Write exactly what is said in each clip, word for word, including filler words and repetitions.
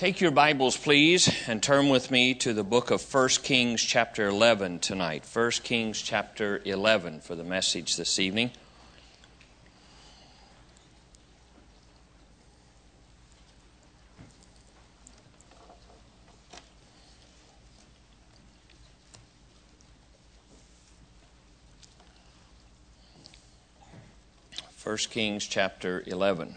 Take your Bibles, please, and turn with me to the book of First Kings chapter eleven tonight. First Kings chapter eleven for the message this evening. First Kings chapter eleven.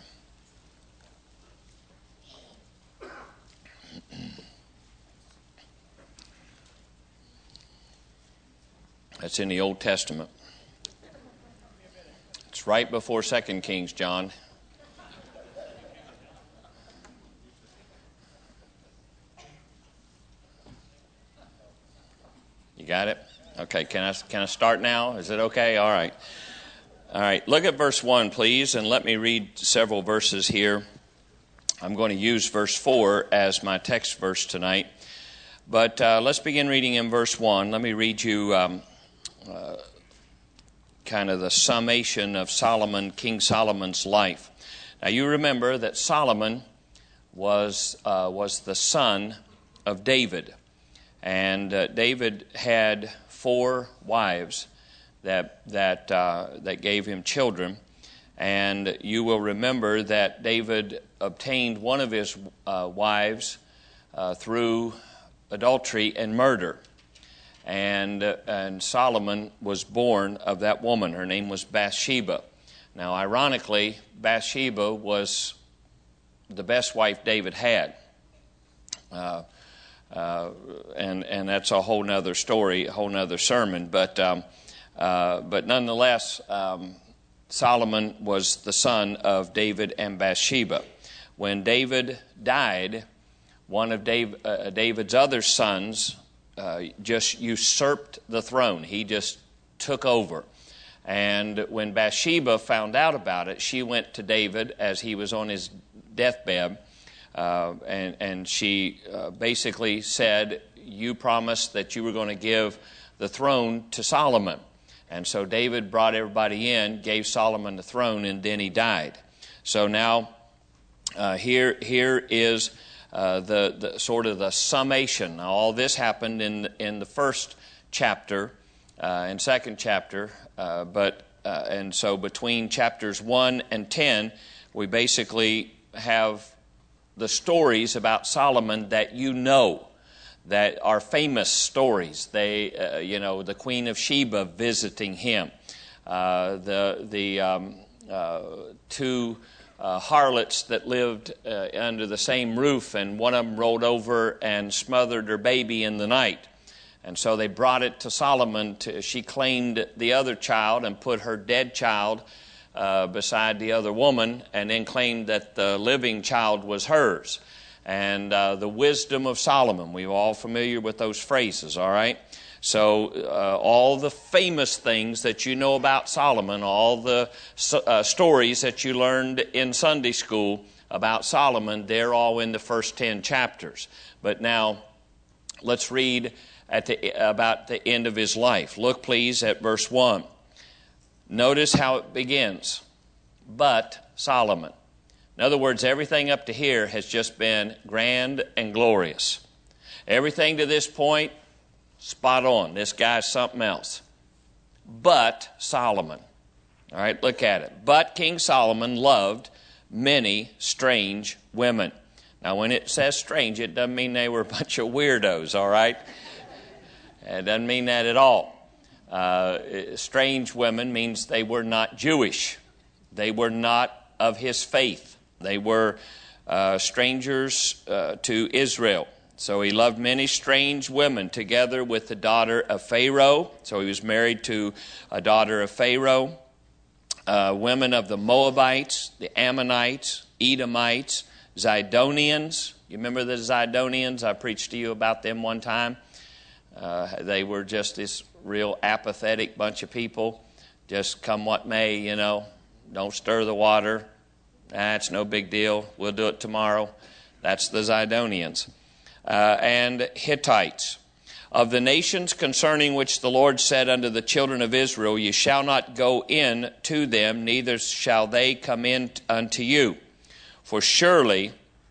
That's in the Old Testament. It's right before Second Kings, John. You got it? Okay, can I can I start now? Is it okay? All right. All right, look at verse one, please, and let me read several verses here. I'm going to use verse four as my text verse tonight. But uh, let's begin reading in verse one. Let me read you um, uh, kind of the summation of Solomon, King Solomon's life. Now, you remember that Solomon was uh, was the son of David. And uh, David had four wives that that uh, that gave him children. And you will remember that David obtained one of his uh, wives uh, through adultery and murder. And uh, and Solomon was born of that woman. Her name was Bathsheba. Now, ironically, Bathsheba was the best wife David had. Uh, uh, and and that's a whole nother story, a whole nother sermon. But um, uh, but nonetheless, um, Solomon was the son of David and Bathsheba. When David died, one of Dave, uh, David's other sons uh, just usurped the throne. He just took over. And when Bathsheba found out about it, she went to David as he was on his deathbed, uh, and, and she uh, basically said, "You promised that you were going to give the throne to Solomon." And so David brought everybody in, gave Solomon the throne, and then he died. So now uh, here here is uh, the, the sort of the summation. Now, all this happened in in the first chapter uh, and second chapter, uh, but uh, and so between chapters one and ten, we basically have the stories about Solomon that you know, that are famous stories. They, uh, you know, the Queen of Sheba visiting him, uh, the the um, uh, two uh, harlots that lived uh, under the same roof, and one of them rolled over and smothered her baby in the night, and so they brought it to Solomon. To, she claimed the other child and put her dead child uh, beside the other woman, and then claimed that the living child was hers. And uh, the wisdom of Solomon. We're all familiar with those phrases, all right? So uh, all the famous things that you know about Solomon, all the uh, stories that you learned in Sunday school about Solomon, they're all in the first ten chapters. But now let's read at the, about the end of his life. Look, please, at verse one. Notice how it begins. But Solomon. In other words, everything up to here has just been grand and glorious. Everything to this point, spot on. This guy's something else. But Solomon. All right, look at it. But King Solomon loved many strange women. Now, when it says strange, it doesn't mean they were a bunch of weirdos, all right? It doesn't mean that at all. Uh, strange women means they were not Jewish. They were not of his faith. They were uh, strangers uh, to Israel. So he loved many strange women together with the daughter of Pharaoh. So he was married to a daughter of Pharaoh. Uh, women of the Moabites, the Ammonites, Edomites, Zidonians. You remember the Zidonians? I preached to you about them one time. Uh, they were just this real apathetic bunch of people. Just come what may, you know. Don't stir the water. That's no big deal. We'll do it tomorrow. That's the Zidonians. Uh, and Hittites. Of the nations concerning which the Lord said unto the children of Israel, ye shall not go in to them, neither shall they come in unto you. For surely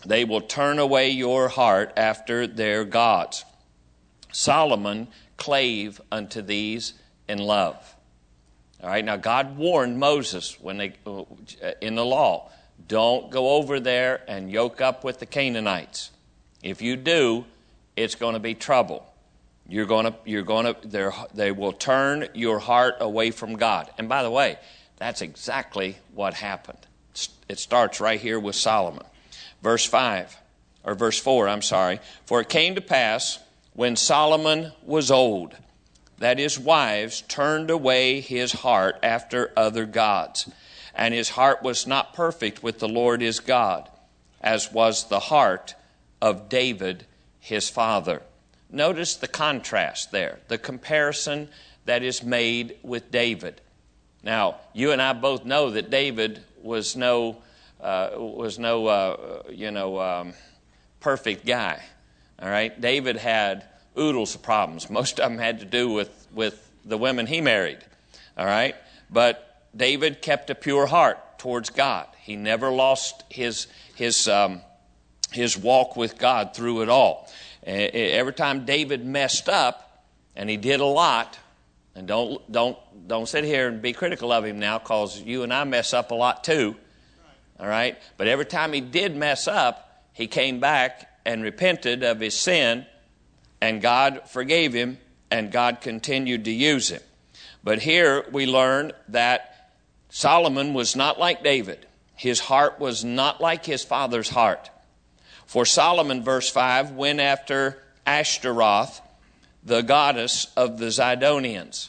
they will turn away your heart after their gods. Solomon clave unto these in love. All right, now God warned Moses when they in the law, don't go over there and yoke up with the Canaanites. If you do, it's going to be trouble. You're going to, you're going to, they will turn your heart away from God. And by the way, that's exactly what happened. It starts right here with Solomon. Verse five, or verse four, I'm sorry. For it came to pass when Solomon was old, that his wives turned away his heart after other gods, and his heart was not perfect with the Lord his God, as was the heart of David his father. Notice the contrast there, the comparison that is made with David. Now, you and I both know that David was no, uh, was no, uh, you know, um, perfect guy. All right, David had oodles of problems. Most of them had to do with, with the women he married. All right, but David kept a pure heart towards God. He never lost his his um, his walk with God through it all. Every time David messed up, and he did a lot, and don't don't don't sit here and be critical of him now, because you and I mess up a lot too. All right, but every time he did mess up, he came back and repented of his sin, and God forgave him, and God continued to use him. But here we learn that Solomon was not like David. His heart was not like his father's heart. For Solomon, verse five, went after Ashtaroth, the goddess of the Zidonians,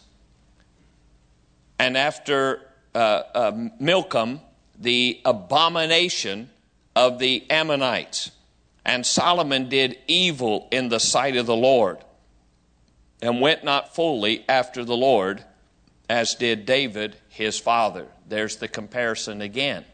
and after uh, uh, Milcom, the abomination of the Ammonites. And Solomon did evil in the sight of the Lord, and went not fully after the Lord, as did David his father. There's the comparison again.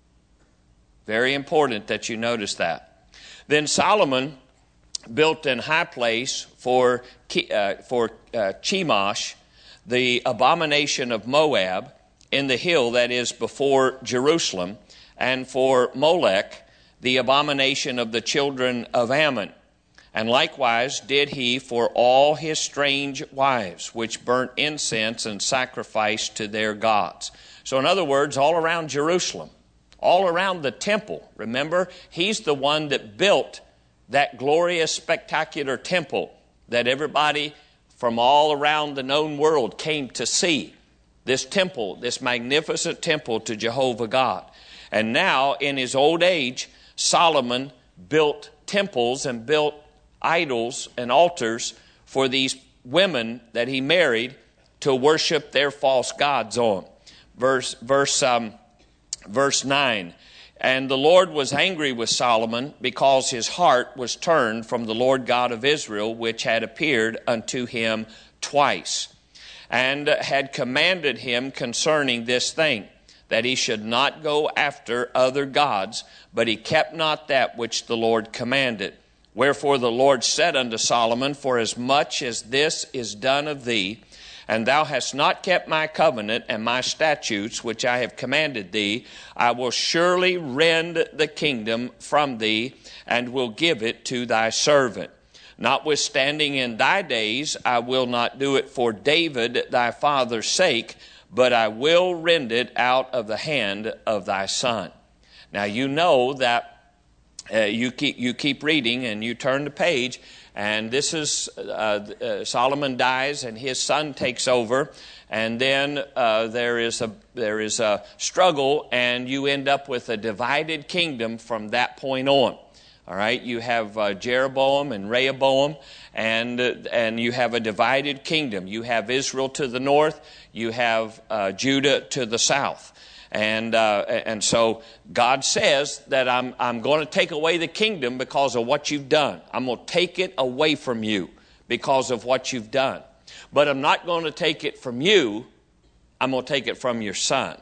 Very important that you notice that. Then Solomon built an high place for uh, for uh, Chemosh, the abomination of Moab, in the hill that is before Jerusalem, and for Molech, the abomination of the children of Ammon. And likewise did he for all his strange wives, which burnt incense and sacrificed to their gods. So in other words, all around Jerusalem, all around the temple. Remember, he's the one that built that glorious, spectacular temple that everybody from all around the known world came to see. This temple, this magnificent temple to Jehovah God. And now, in his old age, Solomon built temples and built idols and altars for these women that he married to worship their false gods on. Verse, verse, um, verse nine. And the Lord was angry with Solomon, because his heart was turned from the Lord God of Israel, which had appeared unto him twice, and had commanded him concerning this thing, that he should not go after other gods, but he kept not that which the Lord commanded. Wherefore the Lord said unto Solomon, For as much as this is done of thee, and thou hast not kept my covenant and my statutes, which I have commanded thee, I will surely rend the kingdom from thee, and will give it to thy servant. Notwithstanding in thy days I will not do it for David thy father's sake, but I will rend it out of the hand of thy son. Now you know that uh, you keep you keep reading, and you turn the page, and this is uh, uh, Solomon dies, and his son takes over, and then uh, there is a there is a struggle, and you end up with a divided kingdom from that point on. All right, you have uh, Jeroboam and Rehoboam, and uh, and you have a divided kingdom. You have Israel to the north, you have uh, Judah to the south, and uh, and so God says that I'm I'm going to take away the kingdom because of what you've done. I'm going to take it away from you because of what you've done, but I'm not going to take it from you. I'm going to take it from your son.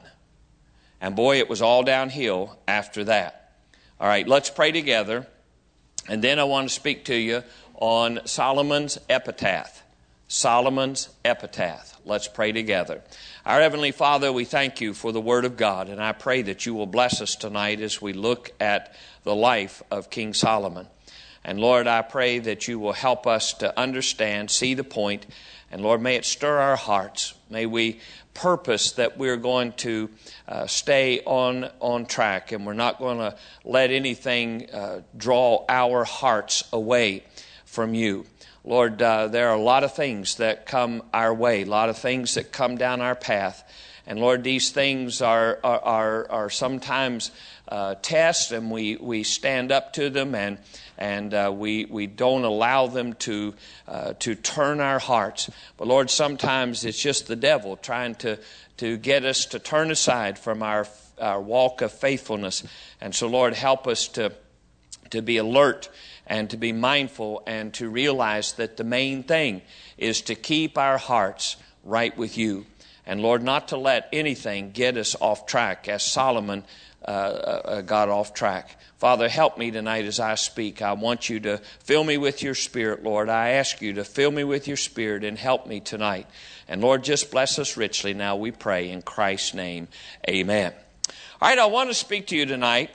And boy, it was all downhill after that. All right, let's pray together. And then I want to speak to you on Solomon's epitaph. Solomon's epitaph. Let's pray together. Our Heavenly Father, we thank you for the Word of God, and I pray that you will bless us tonight as we look at the life of King Solomon. And Lord, I pray that you will help us to understand, see the point, and Lord, may it stir our hearts. May we purpose that we're going to uh, stay on, on track, and we're not going to let anything uh, draw our hearts away from you. Lord, uh, there are a lot of things that come our way, a lot of things that come down our path. And Lord, these things are are, are, are sometimes uh, tests, and we, we stand up to them, and and uh, we we don't allow them to uh, to turn our hearts. But Lord, sometimes it's just the devil trying to to get us to turn aside from our our walk of faithfulness. And so, Lord, help us to to be alert and to be mindful and to realize that the main thing is to keep our hearts right with you. And Lord, not to let anything get us off track as Solomon uh, uh, got off track. Father, help me tonight as I speak. I want you to fill me with your Spirit, Lord. I ask you to fill me with your Spirit and help me tonight. And Lord, just bless us richly now, we pray in Christ's name. Amen. All right, I want to speak to you tonight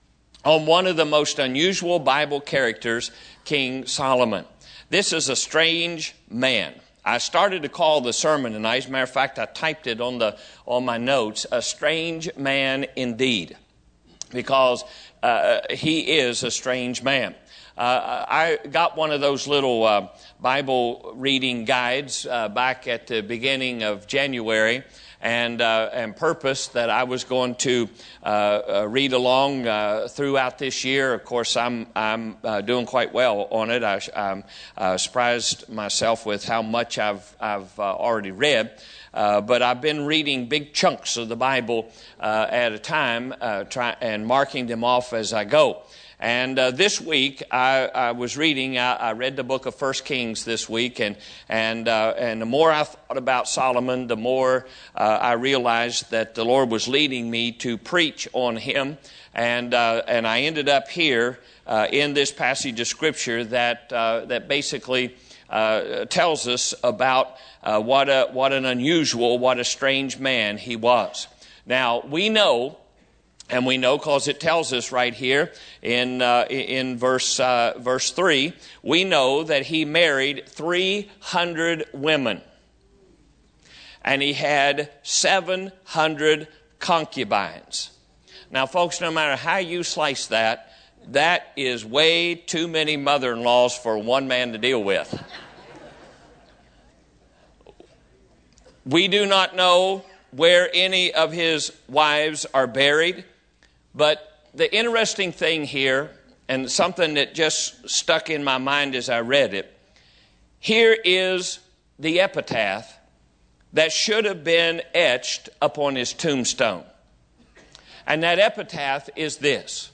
on one of the most unusual Bible characters, King Solomon. This is a strange man. I started to call the sermon tonight. As a matter of fact, I typed it on the on my notes, a strange man indeed, because uh, he is a strange man. Uh, I got one of those little uh, Bible reading guides uh, back at the beginning of January, and uh, and purpose that I was going to uh, uh, read along uh, throughout this year. Of course, I'm I'm uh, doing quite well on it. I, I'm uh, surprised myself with how much I've I've uh, already read. Uh, but I've been reading big chunks of the Bible uh, at a time, uh, try, and marking them off as I go. And uh, this week, I, I was reading, I, I read the book of First Kings this week, and and uh, and the more I thought about Solomon, the more uh, I realized that the Lord was leading me to preach on him. And uh, and I ended up here uh, in this passage of Scripture that uh, that basically uh, tells us about uh, what a what an unusual, what a strange man he was. Now, we know, and we know because it tells us right here in uh, in verse uh, verse three, we know that he married three hundred women, and he had seven hundred concubines. Now, folks, no matter how you slice that, that is way too many mother-in-laws for one man to deal with. We do not know where any of his wives are buried. But the interesting thing here, and something that just stuck in my mind as I read it, here is the epitaph that should have been etched upon his tombstone. And that epitaph is this.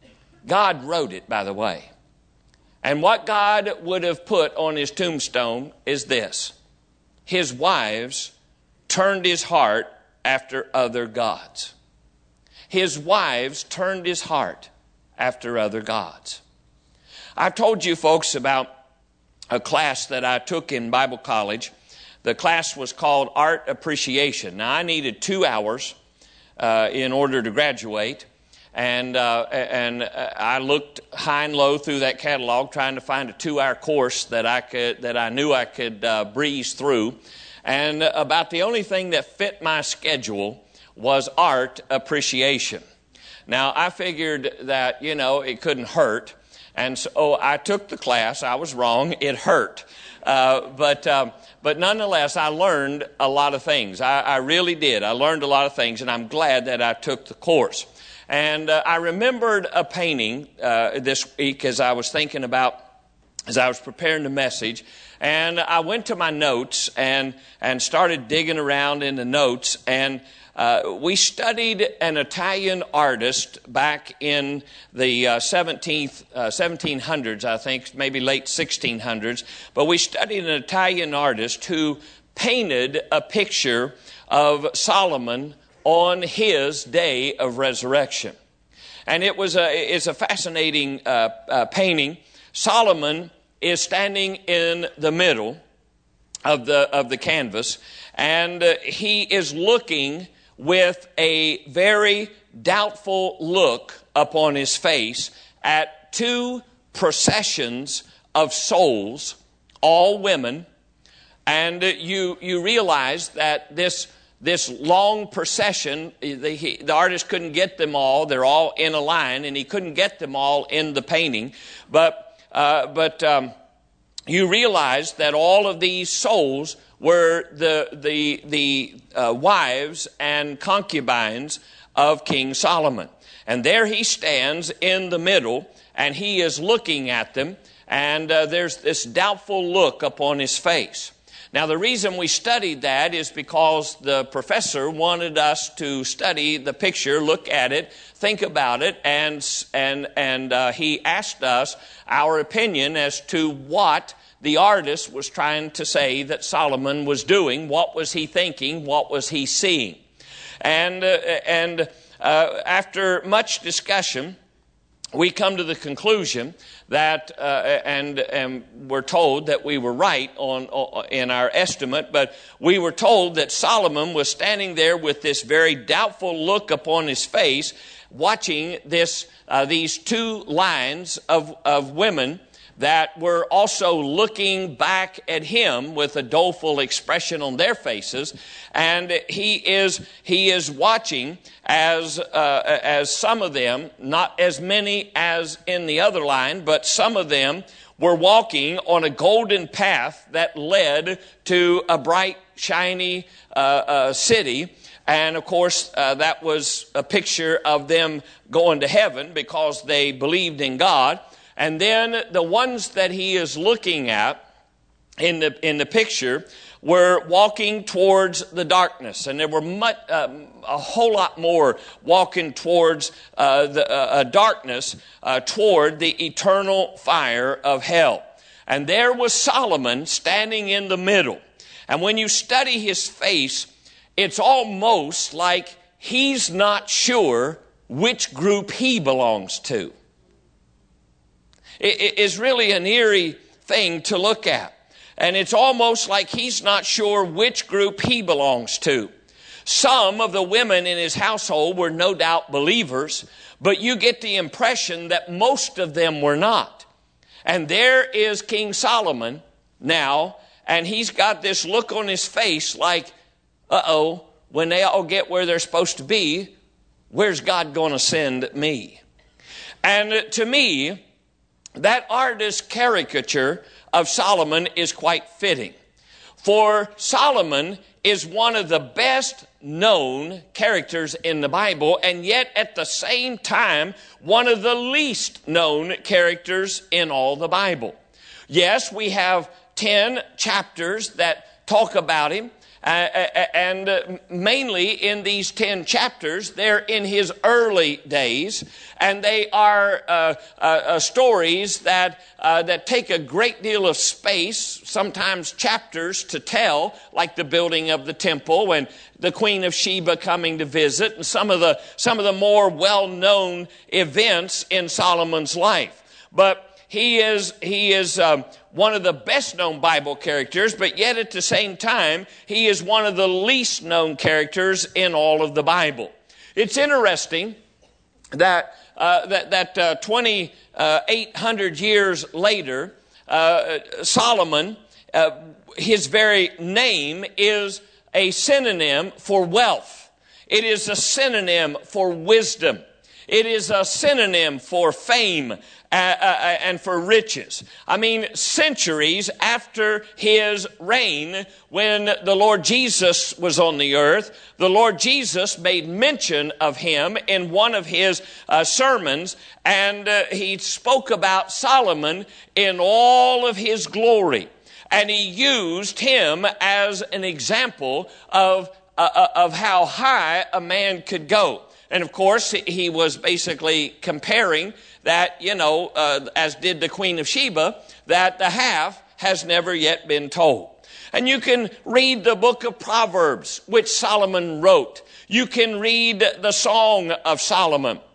God wrote it, by the way. And what God would have put on his tombstone is this. His wives turned his heart after other gods. His wives turned his heart after other gods. I've told you folks about a class that I took in Bible college. The class was called Art Appreciation. Now, I needed two hours uh, in order to graduate. And uh, and I looked high and low through that catalog trying to find a two-hour course that I could that I knew I could uh, breeze through. And about the only thing that fit my schedule was art appreciation. Now, I figured that, you know, it couldn't hurt. And so oh, I took the class. I was wrong. It hurt. Uh, but um, but nonetheless, I learned a lot of things. I, I really did. I learned a lot of things, and I'm glad that I took the course. And uh, I remembered a painting uh, this week as I was thinking about, as I was preparing the message. And I went to my notes and, and started digging around in the notes. And uh, we studied an Italian artist back in the uh, seventeenth, uh, seventeen hundreds, I think, maybe late sixteen hundreds. But we studied an Italian artist who painted a picture of Solomon on his day of resurrection. And it was a, it's a fascinating uh, uh, painting. Solomon is standing in the middle, of the of the canvas, and uh, he is looking with a very doubtful look upon his face at two processions of souls, all women, and uh, you you realize that this this long procession, the, he, the artist couldn't get them all; they're all in a line, and he couldn't get them all in the painting, but uh, but. Um, You realize that all of these souls were the the the uh, wives and concubines of King Solomon. And there he stands in the middle, and he is looking at them, and uh, there's this doubtful look upon his face. Now, the reason we studied that is because the professor wanted us to study the picture, look at it, think about it, and and and uh, he asked us our opinion as to what the artist was trying to say that Solomon was doing. What was he thinking? What was he seeing? And uh, and uh, after much discussion, we come to the conclusion that, uh, and, and we're told that we were right on, on in our estimate, but we were told that Solomon was standing there with this very doubtful look upon his face, watching this uh, these two lines of, of women that were also looking back at him with a doleful expression on their faces, and he is he is watching as uh, as some of them, not as many as in the other line, but some of them were walking on a golden path that led to a bright, shiny uh, uh, city. And of course, uh, that was a picture of them going to heaven because they believed in God. And then the ones that he is looking at in the in the picture were walking towards the darkness, and there were much, um, a whole lot more walking towards uh, the uh, darkness, uh, toward the eternal fire of hell. And there was Solomon standing in the middle. And when you study his face, it's almost like he's not sure which group he belongs to. It is really an eerie thing to look at. And it's almost like he's not sure which group he belongs to. Some of the women in his household were no doubt believers, but you get the impression that most of them were not. And there is King Solomon now, and he's got this look on his face like, uh-oh, when they all get where they're supposed to be, where's God going to send me? And to me, that artist's caricature of Solomon is quite fitting. For Solomon is one of the best known characters in the Bible, and yet at the same time, one of the least known characters in all the Bible. Yes, we have ten chapters that talk about him, uh, and uh, mainly in these ten chapters, they're in his early days, and they are uh, uh, stories that uh, that take a great deal of space, sometimes chapters to tell, like the building of the temple and the Queen of Sheba coming to visit, and some of the some of the more well-known events in Solomon's life. But he is he is um, one of the best-known Bible characters, but yet at the same time, he is one of the least-known characters in all of the Bible. It's interesting that uh, that, that uh, twenty-eight hundred years later, uh, Solomon, uh, his very name is a synonym for wealth. It is a synonym for wisdom. It is a synonym for fame uh, uh, and for riches. I mean, centuries after his reign, when the Lord Jesus was on the earth, the Lord Jesus made mention of him in one of his uh, sermons, and uh, he spoke about Solomon in all of his glory. And he used him as an example of, uh, of how high a man could go. And of course, he was basically comparing that, you know, uh, as did the Queen of Sheba, that the half has never yet been told. And you can read the book of Proverbs, which Solomon wrote. You can read the Song of Solomon.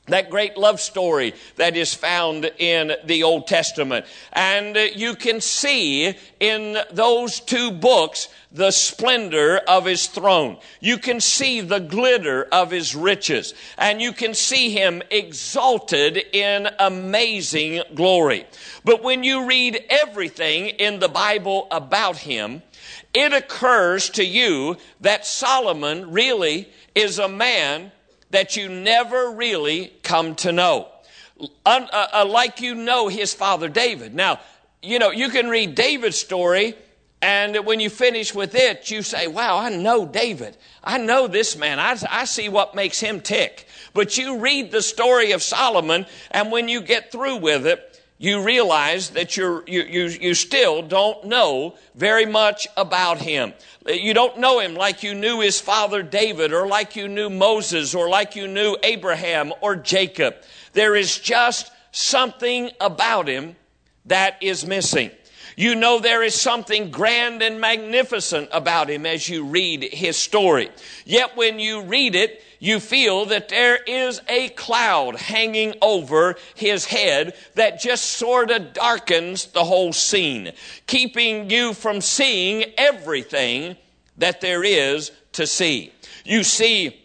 That great love story that is found in the Old Testament. And you can see in those two books the splendor of his throne. You can see the glitter of his riches. And you can see him exalted in amazing glory. But when you read everything in the Bible about him, it occurs to you that Solomon really is a man that you never really come to know. Un, uh, uh, like you know his father David. Now, you know, you can read David's story, and when you finish with it, you say, wow, I know David. I know this man. I, I see what makes him tick. But you read the story of Solomon, and when you get through with it, you realize that you're, you, you, you still don't know very much about him. You don't know him like you knew his father David, or like you knew Moses, or like you knew Abraham or Jacob. There is just something about him that is missing. You know there is something grand and magnificent about him as you read his story. Yet when you read it, you feel that there is a cloud hanging over his head that just sort of darkens the whole scene, keeping you from seeing everything that there is to see. You see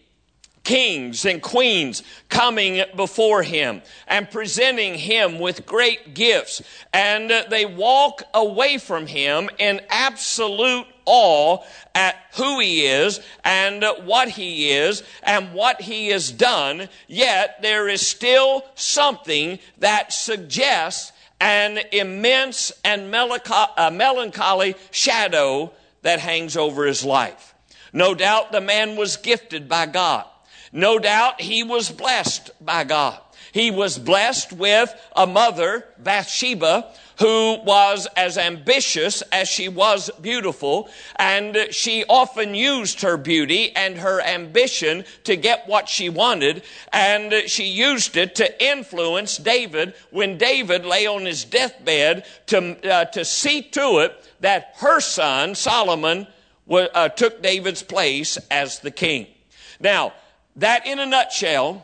kings and queens coming before him and presenting him with great gifts. And they walk away from him in absolute awe at who he is and what he is and what he has done. Yet there is still something that suggests an immense and melancholy shadow that hangs over his life. No doubt the man was gifted by God. No doubt he was blessed by God. He was blessed with a mother, Bathsheba, who was as ambitious as she was beautiful, and she often used her beauty and her ambition to get what she wanted, and she used it to influence David when David lay on his deathbed to, uh, to see to it that her son, Solomon, w- uh, took David's place as the king. Now, that in a nutshell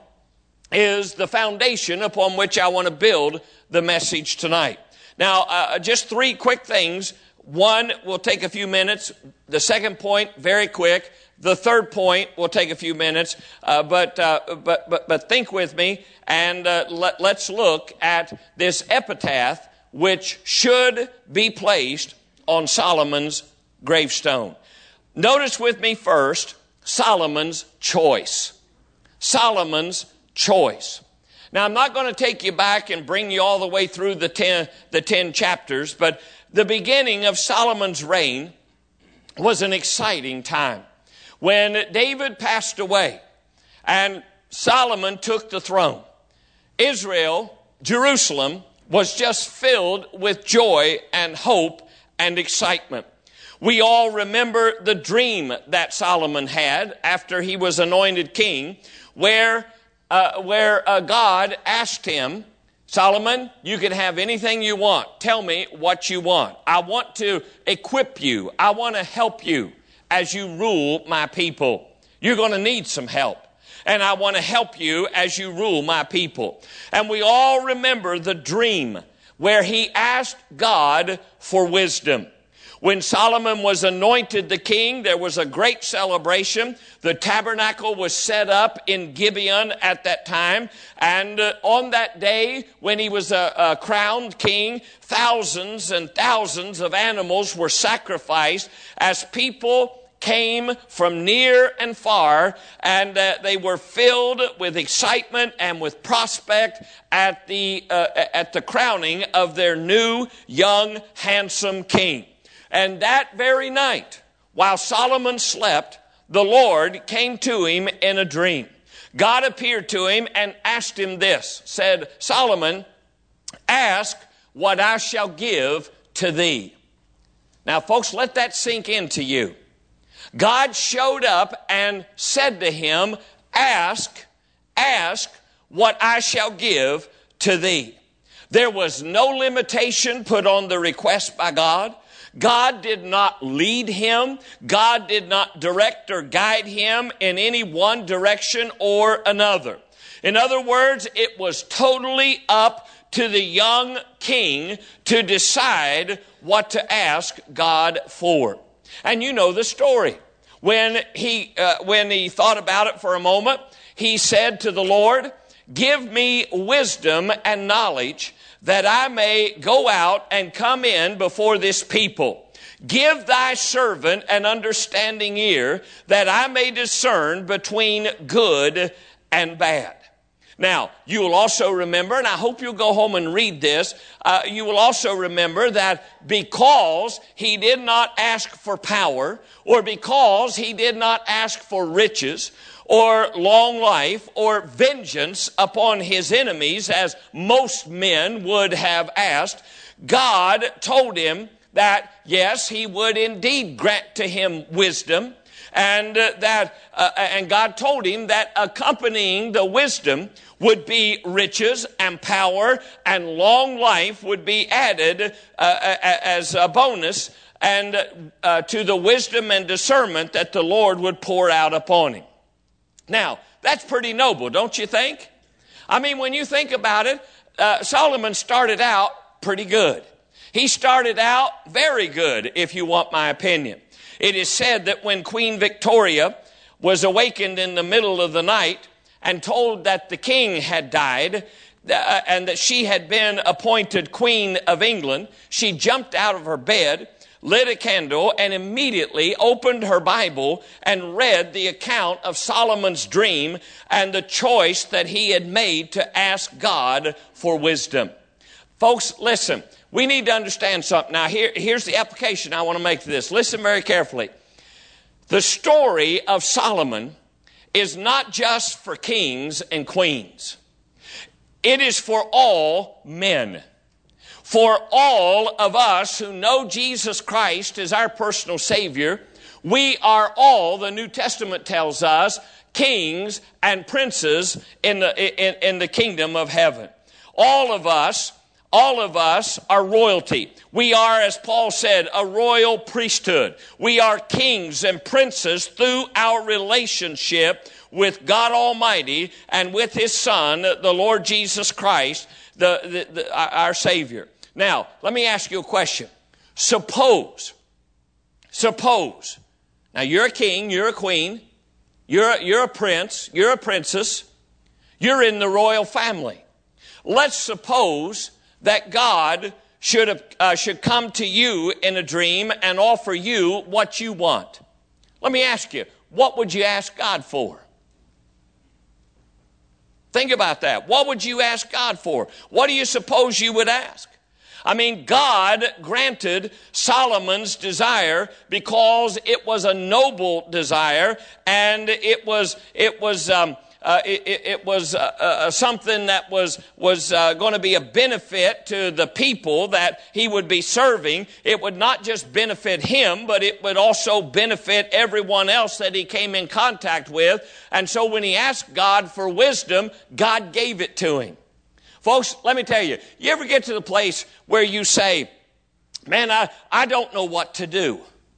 is the foundation upon which I want to build the message tonight. Now, uh, just three quick things. One will take a few minutes. The second point, very quick. The third point will take a few minutes. Uh, but, uh, but but but think with me, and uh, let, let's look at this epitaph, which should be placed on Solomon's gravestone. Notice with me first Solomon's choice. Solomon's choice. Now, I'm not going to take you back and bring you all the way through the ten, the ten chapters, but the beginning of Solomon's reign was an exciting time. When David passed away and Solomon took the throne, Israel, Jerusalem, was just filled with joy and hope and excitement. We all remember the dream that Solomon had after he was anointed king, where uh, where uh, God asked him, Solomon, you can have anything you want. Tell me what you want. I want to equip you. I want to help you as you rule my people. You're going to need some help. And I want to help you as you rule my people. And we all remember the dream where he asked God for wisdom. When Solomon was anointed the king, there was a great celebration. The tabernacle was set up in Gibeon at that time. And uh, on that day, when he was a, a crowned king, thousands and thousands of animals were sacrificed as people came from near and far, and uh, they were filled with excitement and with prospect at the uh, at the crowning of their new, young, handsome king. And that very night, while Solomon slept, the Lord came to him in a dream. God appeared to him and asked him this, said, Solomon, ask what I shall give to thee. Now, folks, let that sink into you. God showed up and said to him, ask, ask what I shall give to thee. There was no limitation put on the request by God. God did not lead him. God did not direct or guide him in any one direction or another. In other words, it was totally up to the young king to decide what to ask God for. And you know the story. When he, uh, when he thought about it for a moment, he said to the Lord, "Give me wisdom and knowledge that I may go out and come in before this people. Give thy servant an understanding ear that I may discern between good and bad." Now, you will also remember, and I hope you'll go home and read this, uh, you will also remember that because he did not ask for power, or because he did not ask for riches, or long life, or vengeance upon his enemies, as most men would have asked, God told him that, yes, he would indeed grant to him wisdom, and uh, that, uh, and God told him that accompanying the wisdom would be riches and power, and long life would be added uh, as a bonus, and uh, to the wisdom and discernment that the Lord would pour out upon him. Now, that's pretty noble, don't you think? I mean, when you think about it, uh, Solomon started out pretty good. He started out very good, if you want my opinion. It is said that when Queen Victoria was awakened in the middle of the night and told that the king had died, uh, and that she had been appointed Queen of England, she jumped out of her bed, lit a candle, and immediately opened her Bible and read the account of Solomon's dream and the choice that he had made to ask God for wisdom. Folks, listen, we need to understand something. Now, here, here's the application I want to make to this. Listen very carefully. The story of Solomon is not just for kings and queens. It is for all men. For all of us who know Jesus Christ as our personal Savior, we are all, the New Testament tells us, kings and princes in the, in, in the kingdom of heaven. All of us, all of us are royalty. We are, as Paul said, a royal priesthood. We are kings and princes through our relationship with God Almighty and with His Son, the Lord Jesus Christ, the, the, the, our Savior. Now, let me ask you a question. Suppose, suppose, now you're a king, you're a queen, you're a, you're a prince, you're a princess, you're in the royal family. Let's suppose that God should have, uh, should come to you in a dream and offer you what you want. Let me ask you, what would you ask God for? Think about that. What would you ask God for? What do you suppose you would ask? I mean, God granted Solomon's desire because it was a noble desire, and it was it was um, uh, it, it was uh, uh, something that was was uh, going to be a benefit to the people that he would be serving. It would not just benefit him, but it would also benefit everyone else that he came in contact with. And so, when he asked God for wisdom, God gave it to him. Folks, let me tell you, you ever get to the place where you say, man, I, I don't know what to do?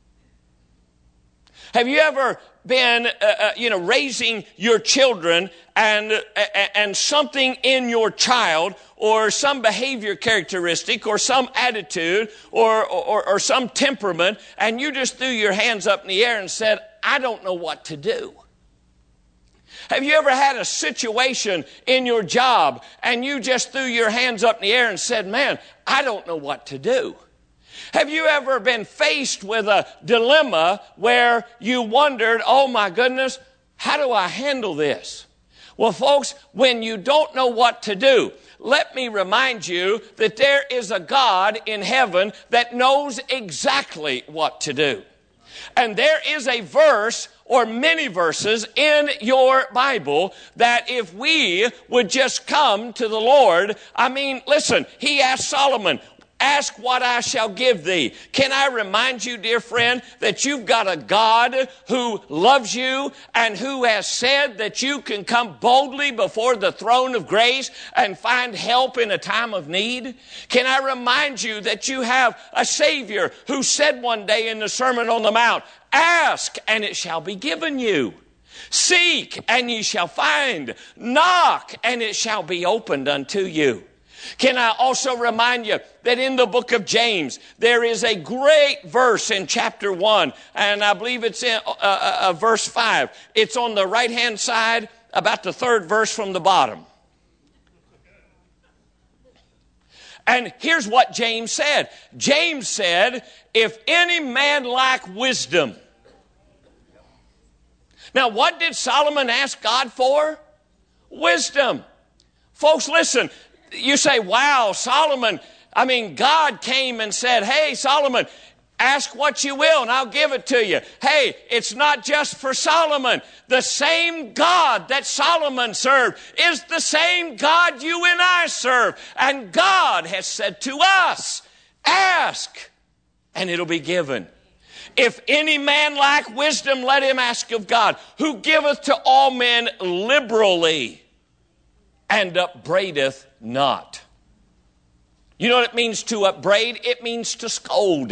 Have you ever been, uh, uh, you know, raising your children and, uh, and something in your child or some behavior characteristic or some attitude or, or, or some temperament, and you just threw your hands up in the air and said, I don't know what to do? Have you ever had a situation in your job and you just threw your hands up in the air and said, man, I don't know what to do? Have you ever been faced with a dilemma where you wondered, oh my goodness, how do I handle this? Well, folks, when you don't know what to do, let me remind you that there is a God in heaven that knows exactly what to do. And there is a verse or many verses in your Bible that if we would just come to the Lord, I mean, listen, he asked Solomon, ask what I shall give thee. Can I remind you, dear friend, that you've got a God who loves you and who has said that you can come boldly before the throne of grace and find help in a time of need? Can I remind you that you have a Savior who said one day in the Sermon on the Mount, ask and it shall be given you. Seek, and ye shall find. Knock, and it shall be opened unto you. Can I also remind you that in the book of James, there is a great verse in chapter one, and I believe it's in uh, uh, verse five. It's on the right-hand side, about the third verse from the bottom. And here's what James said. James said, if any man lack wisdom. Now, what did Solomon ask God for? Wisdom. Folks, listen. You say, wow, Solomon, I mean, God came and said, hey, Solomon, ask what you will and I'll give it to you. Hey, it's not just for Solomon. The same God that Solomon served is the same God you and I serve. And God has said to us, ask and it'll be given. If any man lack wisdom, let him ask of God, who giveth to all men liberally and upbraideth not. You know what it means to upbraid? It means to scold.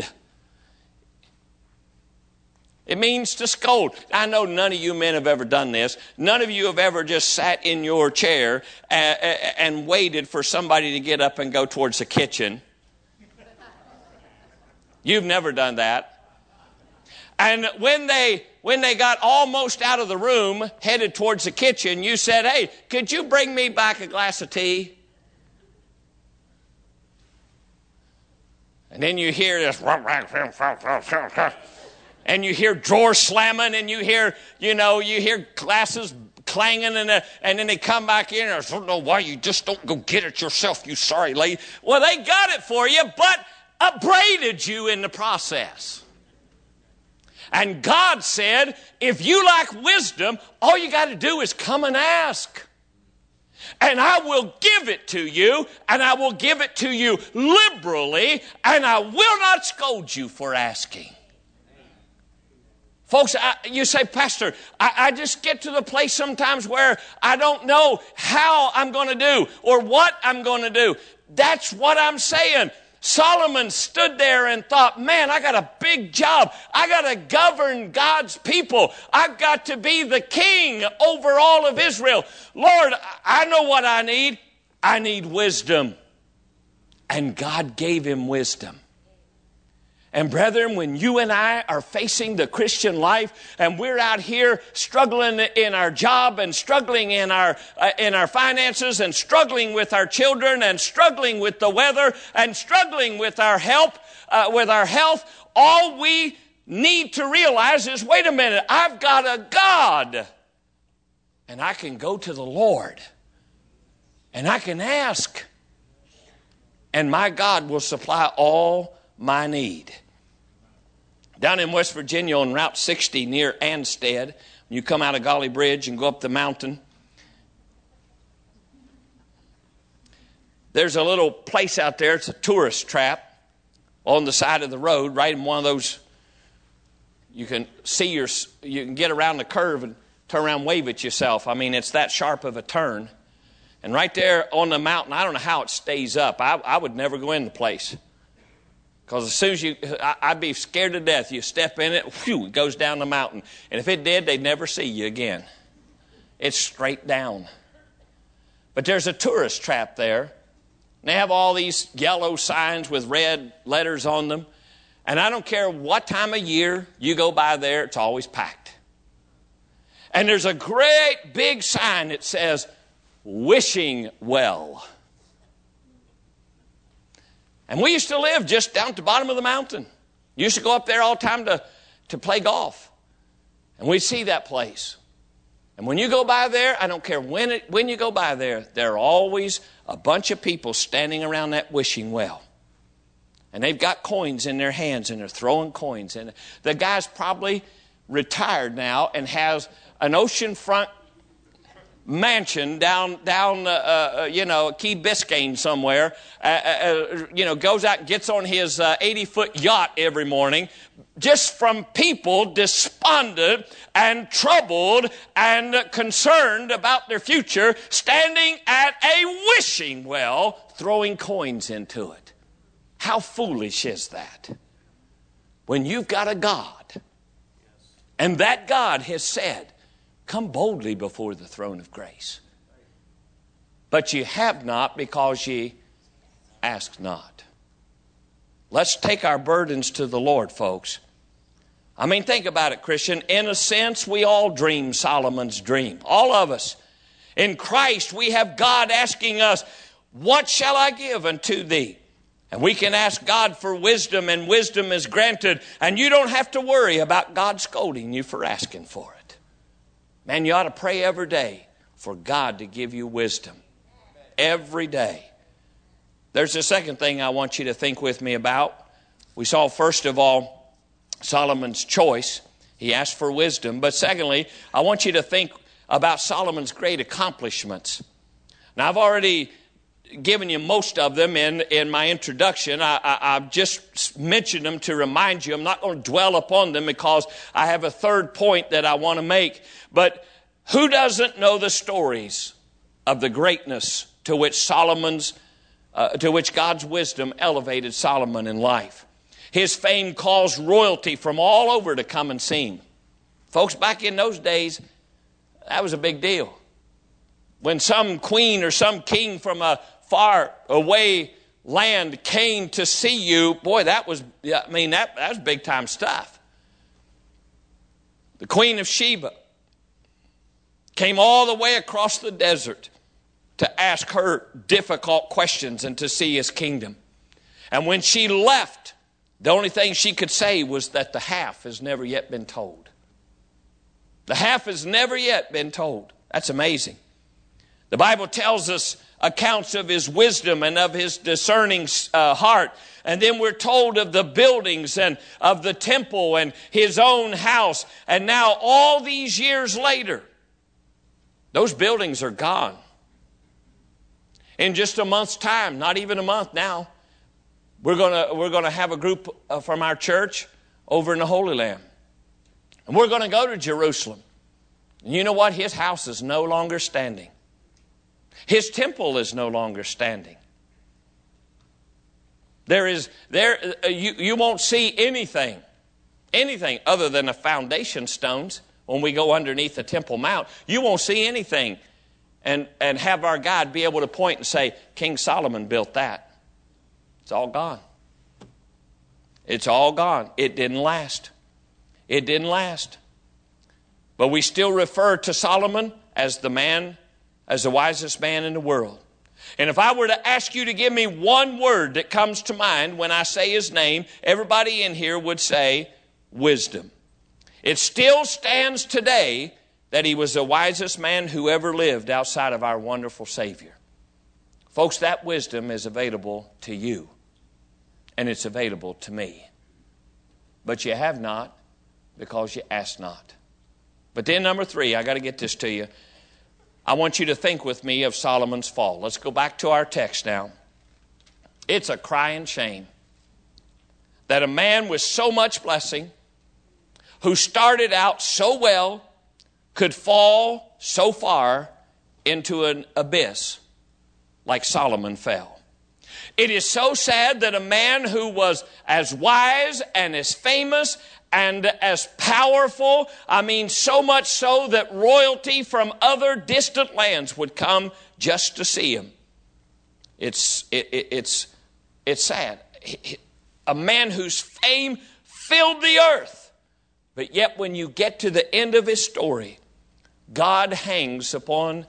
It means to scold. I know none of you men have ever done this. None of you have ever just sat in your chair and waited for somebody to get up and go towards the kitchen. You've never done that. And when they when they got almost out of the room, headed towards the kitchen, you said, hey, could you bring me back a glass of tea? And then you hear this, and you hear drawers slamming, and you hear, you know, you hear glasses clanging, and, uh, and then they come back in, and I don't know why you just don't go get it yourself, you sorry lady. Well, they got it for you, but upbraided you in the process. And God said, if you lack wisdom, all you got to do is come and ask. And I will give it to you, and I will give it to you liberally, and I will not scold you for asking. Folks, I, you say, Pastor, I, I just get to the place sometimes where I don't know how I'm going to do or what I'm going to do. That's what I'm saying. Solomon stood there and thought, man, I got a big job. I got to govern God's people. I've got to be the king over all of Israel. Lord, I know what I need. I need wisdom. And God gave him wisdom. And brethren, when you and I are facing the Christian life and we're out here struggling in our job and struggling in our uh, in our finances and struggling with our children and struggling with the weather and struggling with our help, uh, with our health, all we need to realize is, wait a minute, I've got a God and I can go to the Lord and I can ask and my God will supply all my need. Down in West Virginia on Route sixty near Ansted, you come out of Golly Bridge and go up the mountain, there's a little place out there. It's a tourist trap on the side of the road, right in one of those, you can see your, you can get around the curve and turn around and wave at yourself. I mean, it's that sharp of a turn. And right there on the mountain, I don't know how it stays up. I, I would never go in the place. Because as soon as you, I, I'd be scared to death. You step in it, whew, it goes down the mountain. And if it did, they'd never see you again. It's straight down. But there's a tourist trap there. And they have all these yellow signs with red letters on them. And I don't care what time of year you go by there, it's always packed. And there's a great big sign that says, wishing well. And we used to live just down at the bottom of the mountain. Used to go up there all the time to, to play golf. And we'd see that place. And when you go by there, I don't care when it, when you go by there, there are always a bunch of people standing around that wishing well. And they've got coins in their hands and they're throwing coins. And the guy's probably retired now and has an oceanfront mansion down, down, uh, uh, you know, Key Biscayne somewhere, uh, uh, you know, goes out and gets on his uh, eighty-foot yacht every morning just from people despondent and troubled and concerned about their future, standing at a wishing well, throwing coins into it. How foolish is that? When you've got a God, and that God has said, come boldly before the throne of grace. But ye have not because ye ask not. Let's take our burdens to the Lord, folks. I mean, think about it, Christian. In a sense, we all dream Solomon's dream. All of us. In Christ, we have God asking us, what shall I give unto thee? And we can ask God for wisdom, and wisdom is granted. And you don't have to worry about God scolding you for asking for it. Man, you ought to pray every day for God to give you wisdom. Every day. There's a second thing I want you to think with me about. We saw, first of all, Solomon's choice. He asked for wisdom. But secondly, I want you to think about Solomon's great accomplishments. Now, I've already given you most of them in, in my introduction. I, I, I've just mentioned them to remind you. I'm not going to dwell upon them because I have a third point that I want to make. But who doesn't know the stories of the greatness to which Solomon's, uh, to which God's wisdom elevated Solomon in life? His fame caused royalty from all over to come and see him. Folks, back in those days, that was a big deal. When some queen or some king from a far away land came to see you, boy, that was, I mean, that, that was big time stuff. The Queen of Sheba came all the way across the desert to ask her difficult questions and to see his kingdom. And when she left, the only thing she could say was that the half has never yet been told. The half has never yet been told. That's amazing. The Bible tells us accounts of his wisdom and of his discerning uh, heart. And then we're told of the buildings and of the temple and his own house. And now all these years later, those buildings are gone. In just a month's time, not even a month now, we're going to we're going to have a group uh, from our church over in the Holy Land. And we're going to go to Jerusalem. And you know what? His house is no longer standing. His temple is no longer standing. There is there uh, you, you won't see anything, anything other than the foundation stones when we go underneath the Temple Mount. You won't see anything and, and have our guide be able to point and say, King Solomon built that. It's all gone. It's all gone. It didn't last. It didn't last. But we still refer to Solomon as the man, as the wisest man in the world. And if I were to ask you to give me one word that comes to mind when I say his name, everybody in here would say wisdom. It still stands today that he was the wisest man who ever lived outside of our wonderful Savior. Folks, that wisdom is available to you. And it's available to me. But you have not because you ask not. But then number three, I got to get this to you. I want you to think with me of Solomon's fall. Let's go back to our text now. It's a crying shame that a man with so much blessing, who started out so well, could fall so far into an abyss like Solomon fell. It is so sad that a man who was as wise and as famous and as powerful, I mean so much so that royalty from other distant lands would come just to see him. It's, it, it, it's, it's sad. A man whose fame filled the earth. But yet when you get to the end of his story, God hangs upon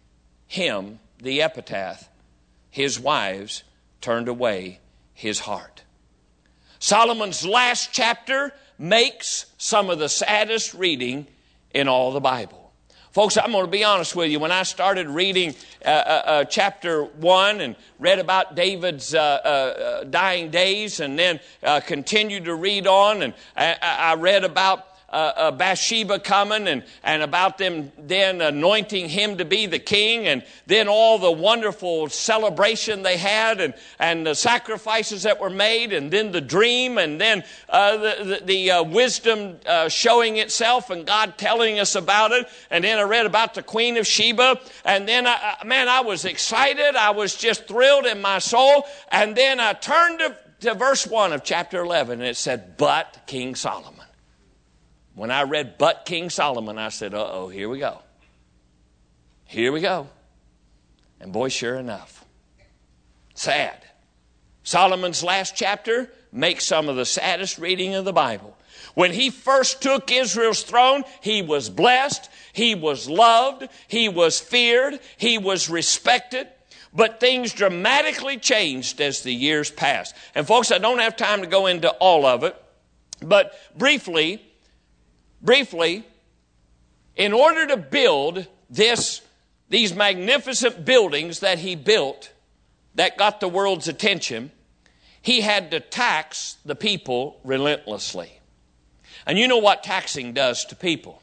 him the epitaph, his wives turned away his heart. Solomon's last chapter makes some of the saddest reading in all the Bible. Folks, I'm going to be honest with you. When I started reading uh, uh, uh, chapter one and read about David's uh, uh, dying days and then uh, continued to read on, and I, I read about Uh, uh, Bathsheba coming and, and about them then anointing him to be the king, and then all the wonderful celebration they had and, and the sacrifices that were made, and then the dream, and then uh, the, the, the uh, wisdom uh, showing itself and God telling us about it. And then I read about the Queen of Sheba, and then, I, man, I was excited. I was just thrilled in my soul. And then I turned to, to verse one of chapter eleven, and it said, but King Solomon. When I read But King Solomon, I said, uh-oh, here we go. Here we go. And boy, sure enough, sad. Solomon's last chapter makes some of the saddest reading of the Bible. When he first took Israel's throne, he was blessed, he was loved, he was feared, he was respected. But things dramatically changed as the years passed. And folks, I don't have time to go into all of it. But briefly, briefly, in order to build this, these magnificent buildings that he built that got the world's attention, he had to tax the people relentlessly. And you know what taxing does to people.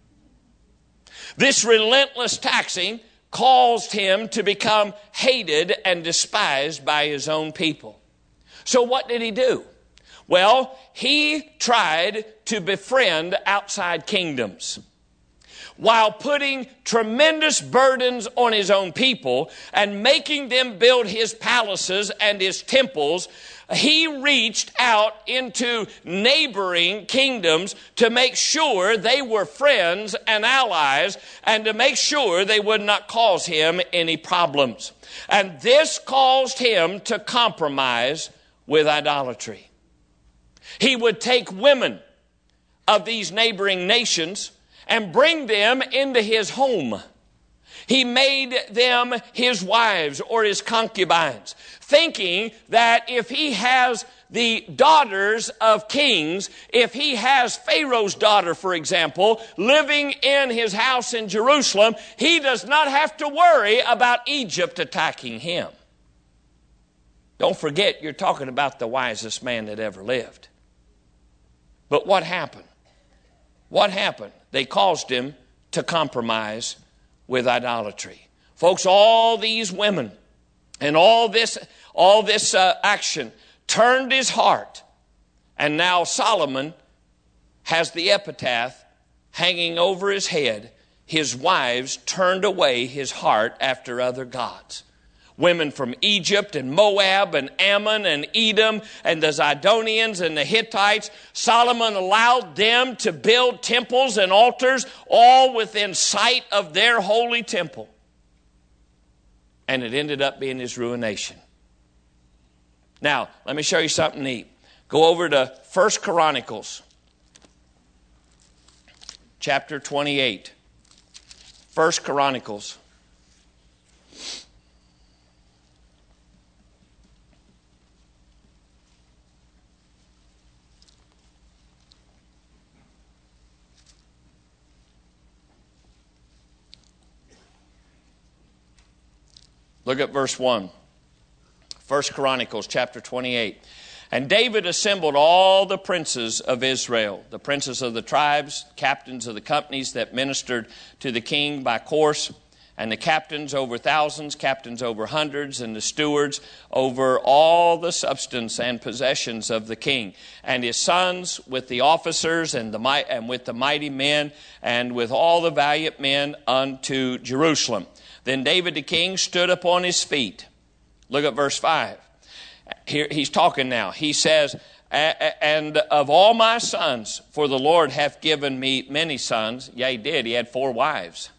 This relentless taxing caused him to become hated and despised by his own people. So what did he do? Well, he tried to befriend outside kingdoms while putting tremendous burdens on his own people and making them build his palaces and his temples. He reached out into neighboring kingdoms to make sure they were friends and allies and to make sure they would not cause him any problems. And this caused him to compromise with idolatry. He would take women of these neighboring nations and bring them into his home. He made them his wives or his concubines, thinking that if he has the daughters of kings, if he has Pharaoh's daughter, for example, living in his house in Jerusalem, he does not have to worry about Egypt attacking him. Don't forget, you're talking about the wisest man that ever lived. But what happened? What happened? They caused him to compromise with idolatry. Folks, all these women and all this, all this uh, action turned his heart. And now Solomon has the epitaph hanging over his head. His wives turned away his heart after other gods. Women from Egypt and Moab and Ammon and Edom and the Zidonians and the Hittites. Solomon allowed them to build temples and altars all within sight of their holy temple. And it ended up being his ruination. Now, let me show you something neat. Go over to First Chronicles, chapter twenty-eight. First Chronicles. Look at verse one. First Chronicles chapter twenty-eight. And David assembled all the princes of Israel, the princes of the tribes, captains of the companies that ministered to the king by course, and the captains over thousands, captains over hundreds, and the stewards over all the substance and possessions of the king, and his sons with the officers and the might and with the mighty men and with all the valiant men unto Jerusalem. Then David the king stood upon his feet. Look at verse five. Here he's talking now. He says, and of all my sons, for the Lord hath given me many sons. Yeah, he did. He had four wives.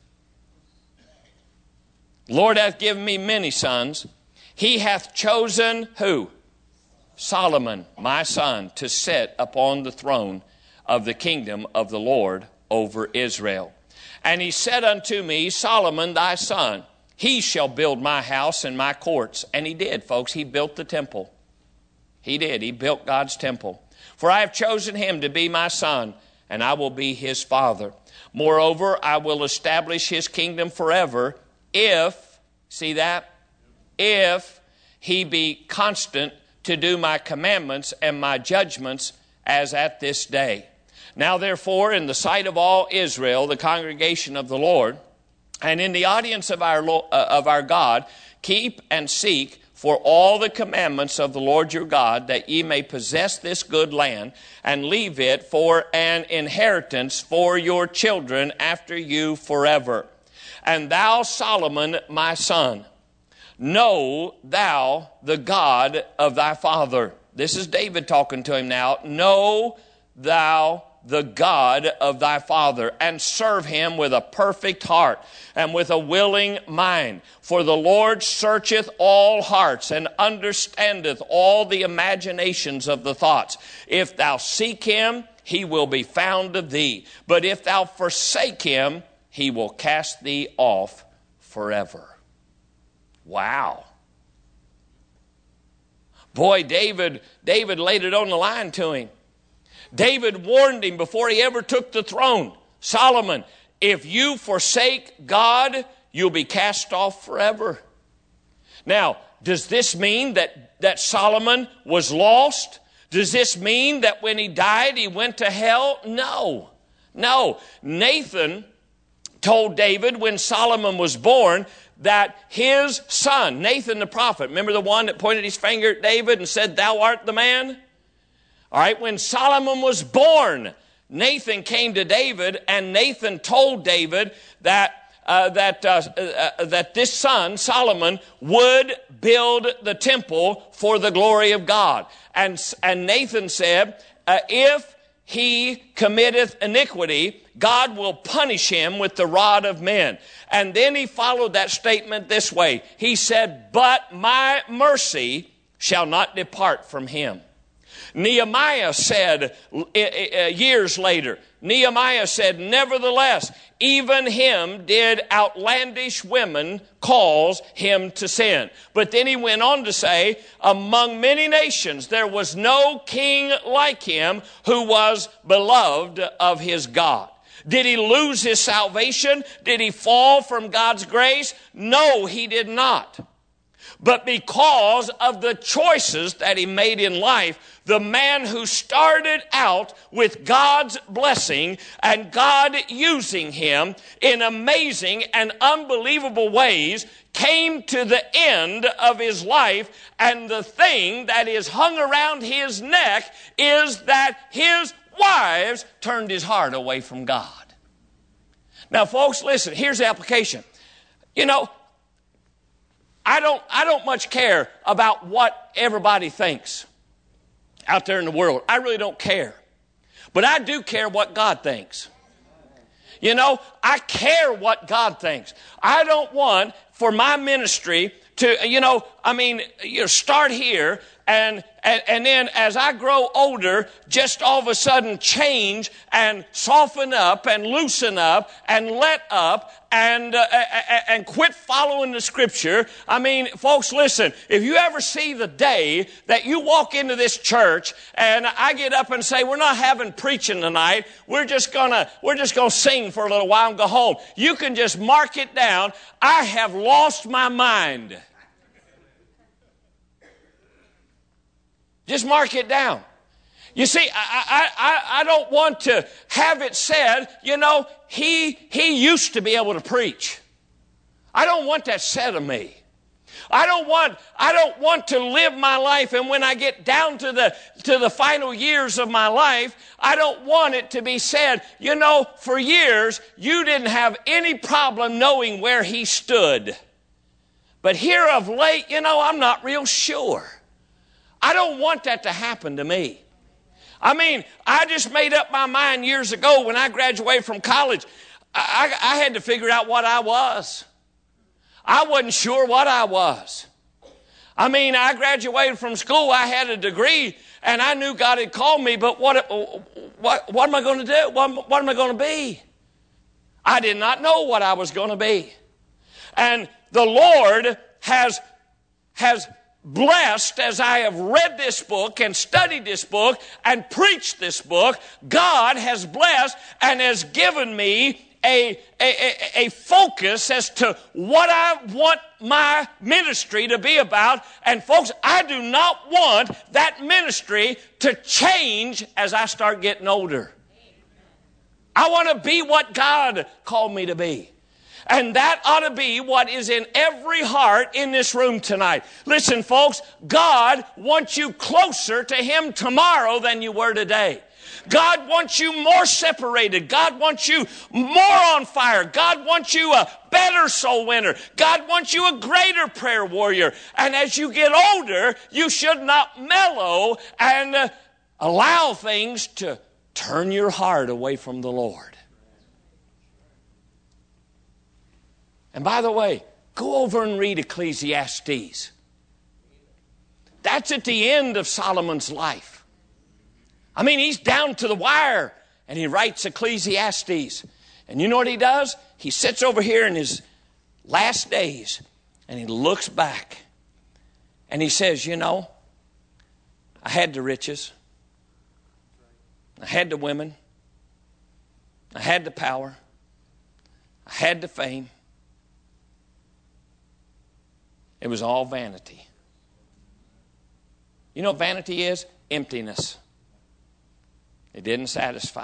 Lord hath given me many sons. He hath chosen who? Solomon, my son, to sit upon the throne of the kingdom of the Lord over Israel. And he said unto me, Solomon, thy son, he shall build my house and my courts. And he did, folks. He built the temple. He did. He built God's temple. For I have chosen him to be my son, and I will be his father. Moreover, I will establish his kingdom forever if, see that? If he be constant to do my commandments and my judgments as at this day. Now, therefore, in the sight of all Israel, the congregation of the Lord, and in the audience of our, uh, of our God, keep and seek for all the commandments of the Lord your God, that ye may possess this good land, and leave it for an inheritance for your children after you forever. And thou, Solomon, my son, know thou the God of thy father. This is David talking to him now. Know thou the God of thy father, and serve him with a perfect heart and with a willing mind. For the Lord searcheth all hearts and understandeth all the imaginations of the thoughts. If thou seek him, he will be found of thee. But if thou forsake him, he will cast thee off forever. Wow. Boy, David, David laid it on the line to him. David warned him before he ever took the throne. Solomon, if you forsake God, you'll be cast off forever. Now, does this mean that, that Solomon was lost? Does this mean that when he died, he went to hell? No. No. Nathan told David when Solomon was born that his son, Nathan the prophet, remember the one that pointed his finger at David and said, "Thou art the man"? All right, when Solomon was born, Nathan came to David, and Nathan told David that uh, that uh, uh, that this son, Solomon, would build the temple for the glory of God. And, and Nathan said, uh, if he committeth iniquity, God will punish him with the rod of men. And then he followed that statement this way. He said, but my mercy shall not depart from him. Nehemiah said years later, Nehemiah said, nevertheless, even him did outlandish women cause him to sin. But then he went on to say, among many nations there was no king like him who was beloved of his God. Did he lose his salvation? Did he fall from God's grace? No, he did not. But because of the choices that he made in life, the man who started out with God's blessing and God using him in amazing and unbelievable ways came to the end of his life, and the thing that is hung around his neck is that his wives turned his heart away from God. Now, folks, listen, here's the application. You know, I don't, I don't much care about what everybody thinks out there in the world. I really don't care. But I do care what God thinks. You know, I care what God thinks. I don't want for my ministry to, you know, I mean, you know, start here and, and and then as I grow older, just all of a sudden change and soften up and loosen up and let up and uh, and quit following the Scripture. I mean, folks, listen, if you ever see the day that you walk into this church and I get up and say, we're not having preaching tonight, we're just gonna we're just gonna sing for a little while and go home, you can just mark it down. I have lost my mind. Just mark it down. You see, I, I, I don't want to have it said, you know, he, he used to be able to preach. I don't want that said of me. I don't want, I don't want to live my life, and when I get down to the, to the final years of my life, I don't want it to be said, you know, for years, you didn't have any problem knowing where he stood. But here of late, you know, I'm not real sure. I don't want that to happen to me. I mean, I just made up my mind years ago when I graduated from college. I, I, I had to figure out what I was. I wasn't sure what I was. I mean, I graduated from school. I had a degree, and I knew God had called me, but what, what, what am I going to do? What, what am I going to be? I did not know what I was going to be. And the Lord has, has blessed, as I have read this book and studied this book and preached this book, God has blessed and has given me a, a, a focus as to what I want my ministry to be about. And folks, I do not want that ministry to change as I start getting older. I want to be what God called me to be. And that ought to be what is in every heart in this room tonight. Listen, folks, God wants you closer to Him tomorrow than you were today. God wants you more separated. God wants you more on fire. God wants you a better soul winner. God wants you a greater prayer warrior. And as you get older, you should not mellow and uh, allow things to turn your heart away from the Lord. And by the way, go over and read Ecclesiastes. That's at the end of Solomon's life. I mean, he's down to the wire, and he writes Ecclesiastes. And you know what he does? He sits over here in his last days, and he looks back, and he says, you know, I had the riches. I had the women. I had the power. I had the fame. It was all vanity. You know what vanity is? Emptiness. It didn't satisfy.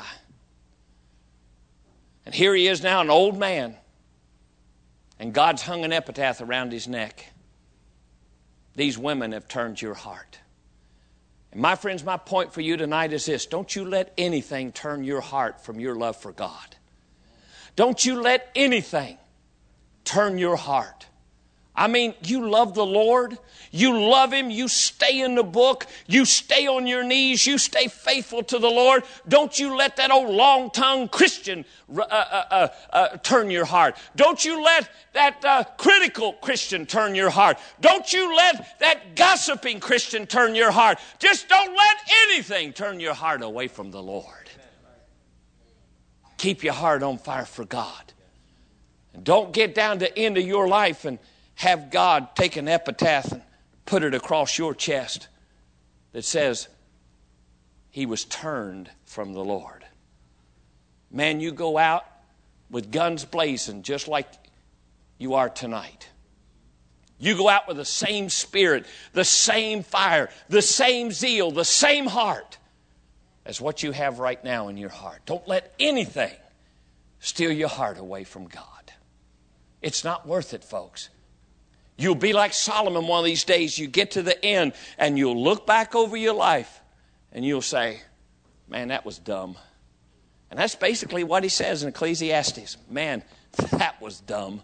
And here he is now, an old man, and God's hung an epitaph around his neck. These women have turned your heart. And my friends, my point for you tonight is this. Don't you let anything turn your heart from your love for God. Don't you let anything turn your heart. I mean, you love the Lord. You love Him. You stay in the book. You stay on your knees. You stay faithful to the Lord. Don't you let that old long-tongued Christian uh, uh, uh, uh, turn your heart. Don't you let that uh, critical Christian turn your heart. Don't you let that gossiping Christian turn your heart. Just don't let anything turn your heart away from the Lord. Keep your heart on fire for God. And don't get down to the end of your life and have God take an epitaph and put it across your chest that says he was turned from the Lord. Man, you go out with guns blazing just like you are tonight. You go out with the same spirit, the same fire, the same zeal, the same heart as what you have right now in your heart. Don't let anything steal your heart away from God. It's not worth it, folks. You'll be like Solomon one of these days. You get to the end and you'll look back over your life and you'll say, man, that was dumb. And that's basically what he says in Ecclesiastes. Man, that was dumb.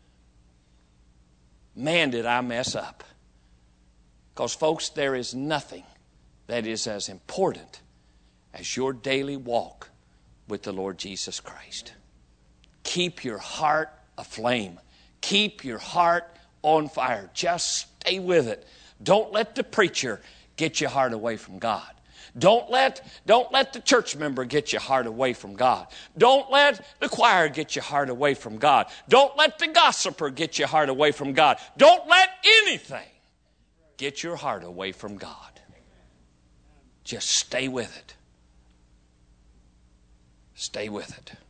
Man, did I mess up. Because, folks, there is nothing that is as important as your daily walk with the Lord Jesus Christ. Keep your heart aflame. Keep your heart on fire. Just stay with it. Don't let the preacher get your heart away from God. Don't let, don't let the church member get your heart away from God. Don't let the choir get your heart away from God. Don't let the gossiper get your heart away from God. Don't let anything get your heart away from God. Just stay with it. Stay with it.